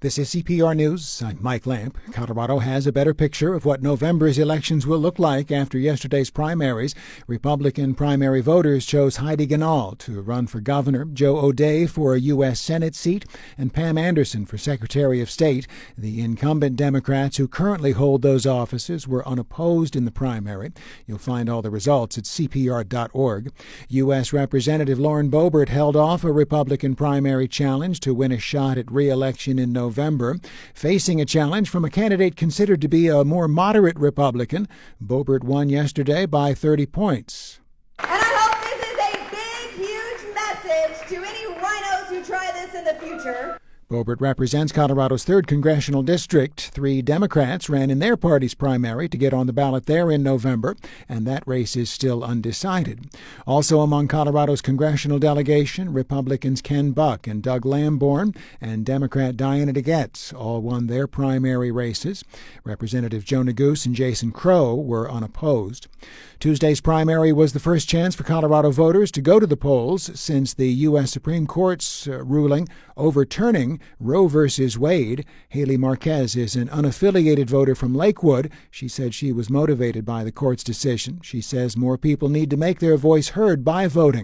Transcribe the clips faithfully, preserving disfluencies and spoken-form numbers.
This is C P R News. I'm Mike Lamp. Colorado has a better picture of what November's elections will look like after yesterday's primaries. Republican primary voters chose Heidi Ganahl to run for governor, Joe O'Dea for a U S Senate seat, and Pam Anderson for Secretary of State. The incumbent Democrats who currently hold those offices were unopposed in the primary. You'll find all the results at C P R dot org. U S Representative Lauren Boebert held off a Republican primary challenge to win a shot at re-election in November. November, facing a challenge from a candidate considered to be a more moderate Republican. Boebert won yesterday by thirty points. And I hope this is a big, huge message to any rhinos who try this in the future. Boebert represents Colorado's third congressional district. Three Democrats ran in their party's primary to get on the ballot there in November, and that race is still undecided. Also among Colorado's congressional delegation, Republicans Ken Buck and Doug Lamborn and Democrat Diana DeGetz all won their primary races. Representative Joe Neguse and Jason Crow were unopposed. Tuesday's primary was the first chance for Colorado voters to go to the polls since the U S Supreme Court's uh, ruling overturning Roe versus Wade. Haley Marquez is an unaffiliated voter from Lakewood. She said she was motivated by the court's decision. She says more people need to make their voice heard by voting.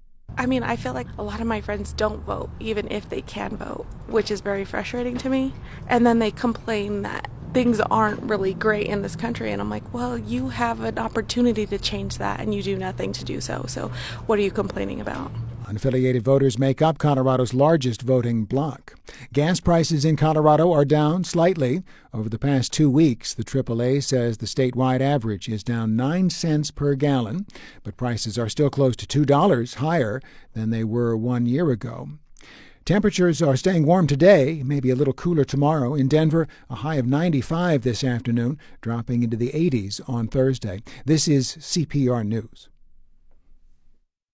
I mean, I feel like a lot of my friends don't vote, even if they can vote, which is very frustrating to me. And then they complain that things aren't really great in this country. And I'm like, well, you have an opportunity to change that, and you do nothing to do so. So what are you complaining about? Unaffiliated voters make up Colorado's largest voting bloc. Gas prices in Colorado are down slightly. Over the past two weeks, the triple A says the statewide average is down nine cents per gallon, but prices are still close to two dollars higher than they were one year ago. Temperatures are staying warm today, maybe a little cooler tomorrow. In Denver, a high of ninety-five this afternoon, dropping into the eighties on Thursday. This is C P R News.